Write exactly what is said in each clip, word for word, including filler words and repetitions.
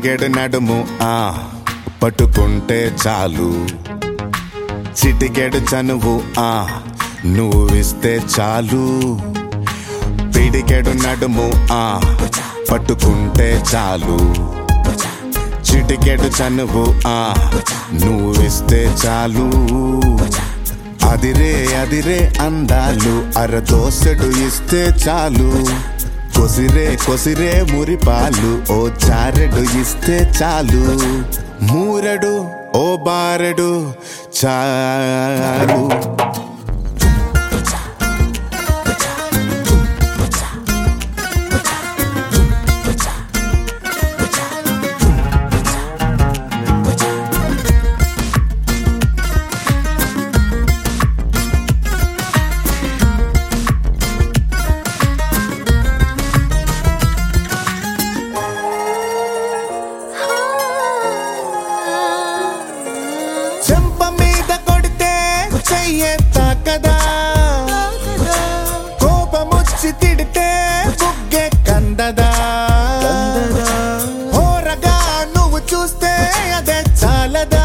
పిడికెడు నడుము ఆ పట్టుకుంటే చాలు, చిటికెడు చనువు ఆ నువ్విస్తే చాలు. పిడికెడు నడుము ఆ పట్టుకుంటే చాలు, చిటికెడు చనువు ఆ నువ్విస్తే చాలు. అదిరే అదిరే అందాలు అరదోసెడు ఇస్తే చాలు, కొసిరే కొసిరే మురిపాలు ఓ చారెడు ఇస్తే చాలు. మూరెడు ఓ బారెడు చాలు. చెంప మీద కొడితే చెయ్యే తాకదా, కోపముచ్చి తిడితే బుగ్గే కందదా. హోరగా నువ్వు చూస్తే అదే చాలదా,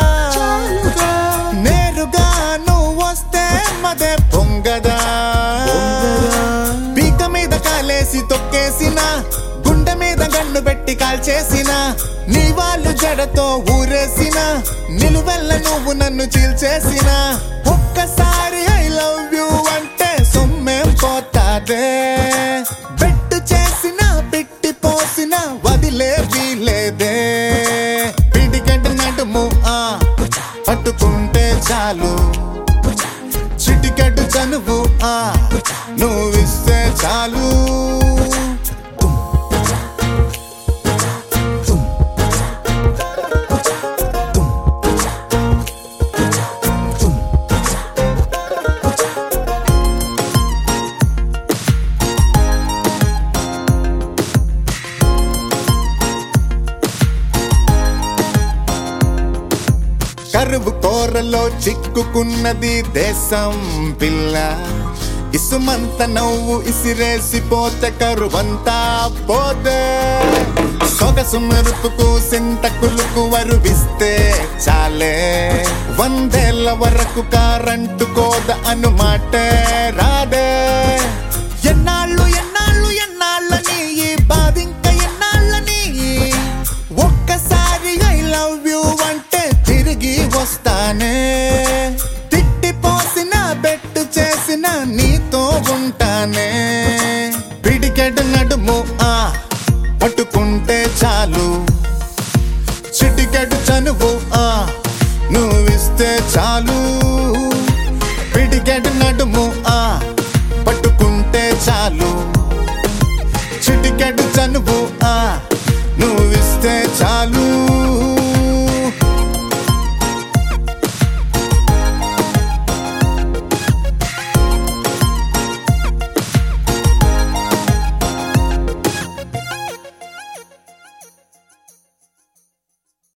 నేరుగా నువ్వు వస్తే మదే పొంగదా. పీక మీద కాలేసి తొక్కేసిన, గుండె మీద గన్ను పెట్టి కాల్చేసిన, నీ వాళ్ళు జడతో ఊరేసిన, నిలువెల్ల నువ్వు నన్ను చీల్చేసిన. ఒక్కసారి ఐ లవ్ యూ అంటే సొమ్మేం పోతాదే, బెట్టు చేసిన పిట్టి పోసిన వదిలే వీలేదే. పిడికెడు నడుము ఆ పట్టుకుంటే చాలు, చిటికెడు చనువు ఆ నువ్విస్తే చాలు. కరువు కోరలో చిక్కుకున్నది దేశం పిల్ల, ఇసుమంత నవ్వు ఇసిరేసిపోతే కరువంతా పోతే. సొగసు మెరుపుకు సింతకులకు వరువిస్తే చాలే, వందేళ్ల వరకు కారంటు కోద అనుమాటే రాదే. ఎన్నాళ్ళు ఎన్నాళ్ళు ఎన్నాళ్ళని ఈ బాధింక ఎన్నాళ్ళని, ఒక్కసారి ఐ లవ్ యూ అంటే తిరిగి వస్తానే. తిట్టిపోసిన బెట్టు చేసిన నీతో ఉంటానే. పిడికెడు నడుము ఆ పట్టుకుంటే చాలు, చిటికెడు చనువు ఆ నువ్విస్తే చాలు.